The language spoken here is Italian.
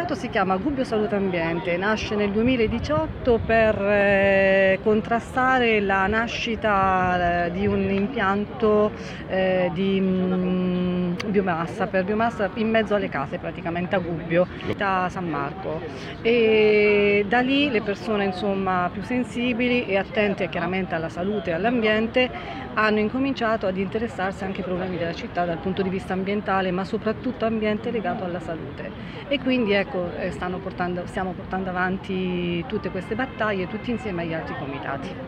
comitato si chiama Gubbio Salute Ambiente, nasce nel 2018 per contrastare la nascita di un impianto di biomassa, per biomassa in mezzo alle case praticamente a Gubbio, a San Marco. E da lì le persone insomma più sensibili e attente chiaramente alla salute e all'ambiente hanno incominciato ad interessarsi anche ai problemi della città dal punto di vista ambientale, ma soprattutto ambiente legato alla salute. E quindi ecco, stiamo portando avanti tutte queste battaglie tutti insieme agli altri comitati.